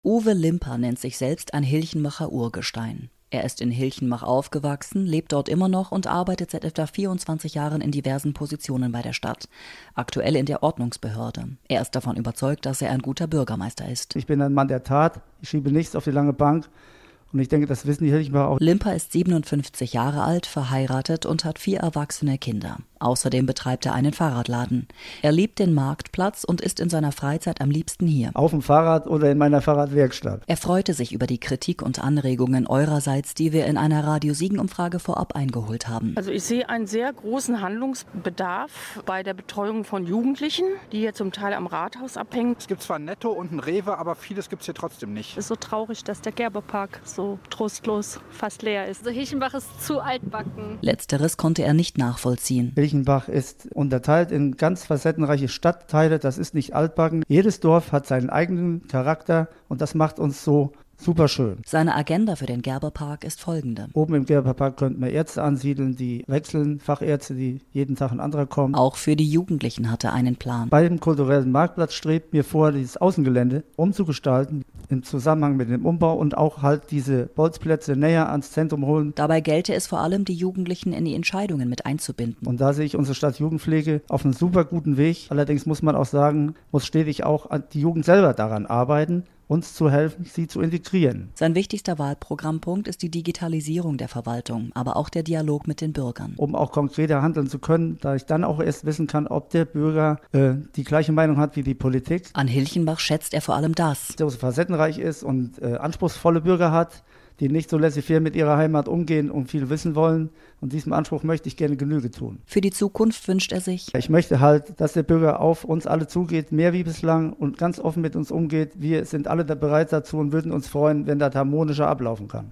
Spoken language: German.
Uwe Limper nennt sich selbst ein Hilchenbacher Urgestein. Er ist in Hilchenbach aufgewachsen, lebt dort immer noch und arbeitet seit etwa 24 Jahren in diversen Positionen bei der Stadt. Aktuell in der Ordnungsbehörde. Er ist davon überzeugt, dass er ein guter Bürgermeister ist. Ich bin ein Mann der Tat, ich schiebe nichts auf die lange Bank. Und ich denke, das wissen die Hilchenbacher auch. Limper ist 57 Jahre alt, verheiratet und hat 4 erwachsene Kinder. Außerdem betreibt er einen Fahrradladen. Er liebt den Marktplatz und ist in seiner Freizeit am liebsten hier. Auf dem Fahrrad oder in meiner Fahrradwerkstatt. Er freute sich über die Kritik und Anregungen eurerseits, die wir in einer Radio-Siegen-Umfrage vorab eingeholt haben. Also ich sehe einen sehr großen Handlungsbedarf bei der Betreuung von Jugendlichen, die hier zum Teil am Rathaus abhängen. Es gibt zwar ein Netto und ein Rewe, aber vieles gibt es hier trotzdem nicht. Es ist so traurig, dass der Gerberpark so trostlos fast leer ist. Also Hilchenbach ist zu altbacken. Letzteres konnte er nicht nachvollziehen. Hilchenbach ist unterteilt in ganz facettenreiche Stadtteile, das ist nicht altbacken. Jedes Dorf hat seinen eigenen Charakter und das macht uns so super schön. Seine Agenda für den Gerberpark ist folgende. Oben im Gerberpark könnten wir Ärzte ansiedeln, die wechseln, Fachärzte, die jeden Tag ein anderer kommen. Auch für die Jugendlichen hat er einen Plan. Bei dem kulturellen Marktplatz strebt mir vor, dieses Außengelände umzugestalten, im Zusammenhang mit dem Umbau und auch halt diese Bolzplätze näher ans Zentrum holen. Dabei gelte es vor allem, die Jugendlichen in die Entscheidungen mit einzubinden. Und da sehe ich unsere Stadtjugendpflege auf einem super guten Weg. Allerdings muss man auch sagen, muss stetig auch die Jugend selber daran arbeiten, uns zu helfen, sie zu integrieren. Sein wichtigster Wahlprogrammpunkt ist die Digitalisierung der Verwaltung, aber auch der Dialog mit den Bürgern. Um auch konkreter handeln zu können, da ich dann auch erst wissen kann, ob der Bürger die gleiche Meinung hat wie die Politik. An Hilchenbach schätzt er vor allem das. Der so facettenreich ist und anspruchsvolle Bürger hat, die nicht so laissez-faire mit ihrer Heimat umgehen und viel wissen wollen. Und diesem Anspruch möchte ich gerne Genüge tun. Für die Zukunft wünscht er sich: Ich möchte halt, dass der Bürger auf uns alle zugeht, mehr wie bislang und ganz offen mit uns umgeht. Wir sind alle da bereit dazu und würden uns freuen, wenn das harmonischer ablaufen kann.